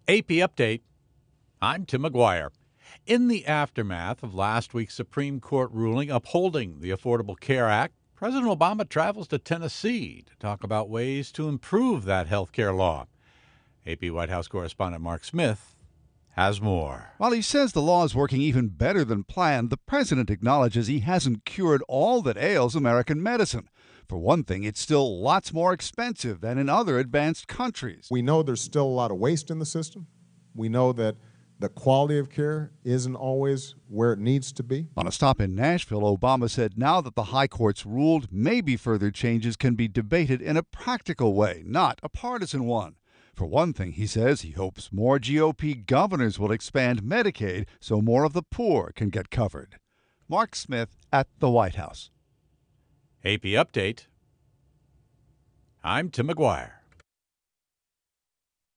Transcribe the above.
AP Update. I'm Tim McGuire. In the aftermath of last week's Supreme Court ruling upholding the Affordable Care Act, President Obama travels to Tennessee to talk about ways to improve that health care law. AP White House correspondent Mark Smith has more. While he says the law is working even better than planned, the president acknowledges he hasn't cured all that ails American medicine. For one thing, it's still lots more expensive than in other advanced countries. We know there's still a lot of waste in the system. We know that the quality of care isn't always where it needs to be. On a stop in Nashville, Obama said now that the high court's ruled, maybe further changes can be debated in a practical way, not a partisan one. For one thing, he says he hopes more GOP governors will expand Medicaid so more of the poor can get covered. Mark Smith at the White House. AP Update. I'm Tim McGuire.